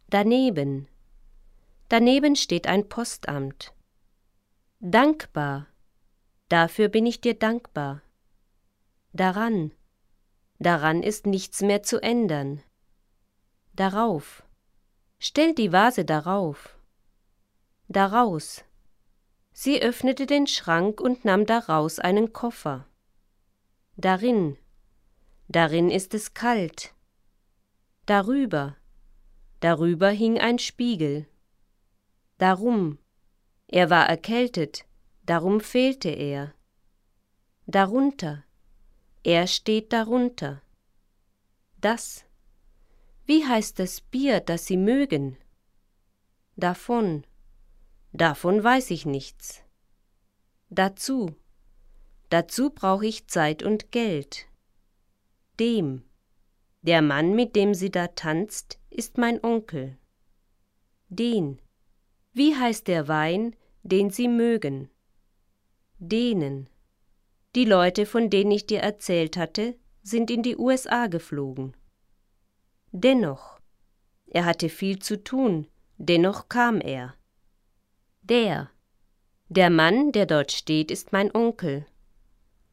Daneben. Daneben steht ein Postamt. Dankbar. Dafür bin ich dir dankbar. Daran. Daran ist nichts mehr zu ändern. Darauf. Stell die Vase darauf. Daraus. Sie öffnete den Schrank und nahm daraus einen Koffer. Darin. Darin ist es kalt. Darüber. Darüber hing ein Spiegel. Darum. Er war erkältet, darum fehlte er. Darunter. Er steht darunter. Das. Wie heißt das Bier, das Sie mögen? Davon. Davon weiß ich nichts. Dazu. Dazu brauche ich Zeit und Geld. Dem. Der Mann, mit dem sie da tanzt, ist mein Onkel. Den. Wie heißt der Wein, den Sie mögen? Denen. Die Leute, von denen ich dir erzählt hatte, sind in die USA geflogen. Dennoch. Er hatte viel zu tun, dennoch kam er. Der Mann, der dort steht, ist mein Onkel.